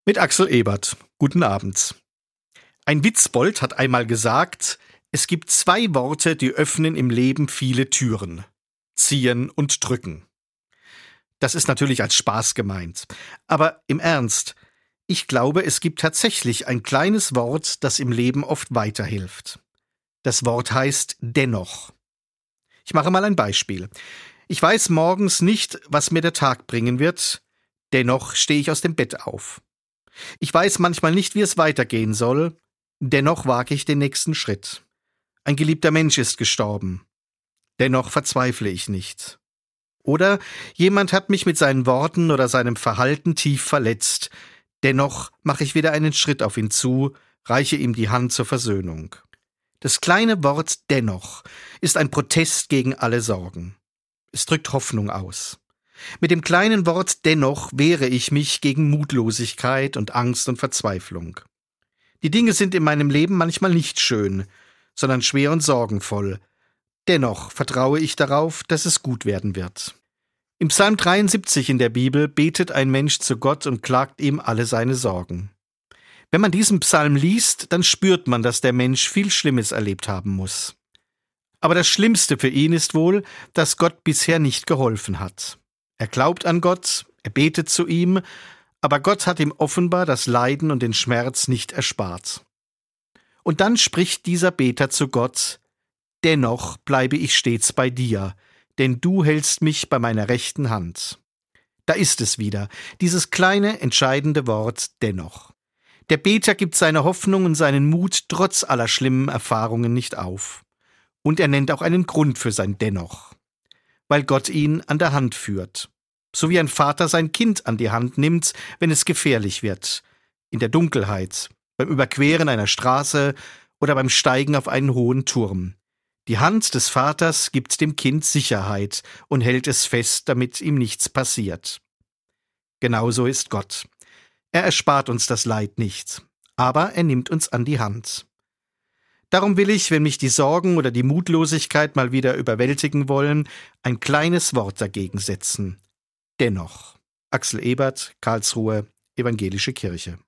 Mit Axel Ebert. Guten Abend. Ein Witzbold hat einmal gesagt, es gibt zwei Worte, die öffnen im Leben viele Türen. Ziehen und drücken. Das ist natürlich als Spaß gemeint. Aber im Ernst, ich glaube, es gibt tatsächlich ein kleines Wort, das im Leben oft weiterhilft. Das Wort heißt dennoch. Ich mache mal ein Beispiel. Ich weiß morgens nicht, was mir der Tag bringen wird, dennoch stehe ich aus dem Bett auf. Ich weiß manchmal nicht, wie es weitergehen soll, dennoch wage ich den nächsten Schritt. Ein geliebter Mensch ist gestorben, dennoch verzweifle ich nicht. Oder jemand hat mich mit seinen Worten oder seinem Verhalten tief verletzt, dennoch mache ich wieder einen Schritt auf ihn zu, reiche ihm die Hand zur Versöhnung. Das kleine Wort dennoch ist ein Protest gegen alle Sorgen. Es drückt Hoffnung aus. Mit dem kleinen Wort dennoch wehre ich mich gegen Mutlosigkeit und Angst und Verzweiflung. Die Dinge sind in meinem Leben manchmal nicht schön, sondern schwer und sorgenvoll. Dennoch vertraue ich darauf, dass es gut werden wird. Im Psalm 73 in der Bibel betet ein Mensch zu Gott und klagt ihm alle seine Sorgen. Wenn man diesen Psalm liest, dann spürt man, dass der Mensch viel Schlimmes erlebt haben muss. Aber das Schlimmste für ihn ist wohl, dass Gott bisher nicht geholfen hat. Er glaubt an Gott, er betet zu ihm, aber Gott hat ihm offenbar das Leiden und den Schmerz nicht erspart. Und dann spricht dieser Beter zu Gott: Dennoch bleibe ich stets bei dir, denn du hältst mich bei meiner rechten Hand. Da ist es wieder, dieses kleine, entscheidende Wort dennoch. Der Beter gibt seine Hoffnung und seinen Mut trotz aller schlimmen Erfahrungen nicht auf. Und er nennt auch einen Grund für sein Dennoch. Weil Gott ihn an der Hand führt. So wie ein Vater sein Kind an die Hand nimmt, wenn es gefährlich wird. In der Dunkelheit, beim Überqueren einer Straße oder beim Steigen auf einen hohen Turm. Die Hand des Vaters gibt dem Kind Sicherheit und hält es fest, damit ihm nichts passiert. Genauso ist Gott. Er erspart uns das Leid nicht, aber er nimmt uns an die Hand. Darum will ich, wenn mich die Sorgen oder die Mutlosigkeit mal wieder überwältigen wollen, ein kleines Wort dagegen setzen. Dennoch. Axel Ebert, Karlsruhe, Evangelische Kirche.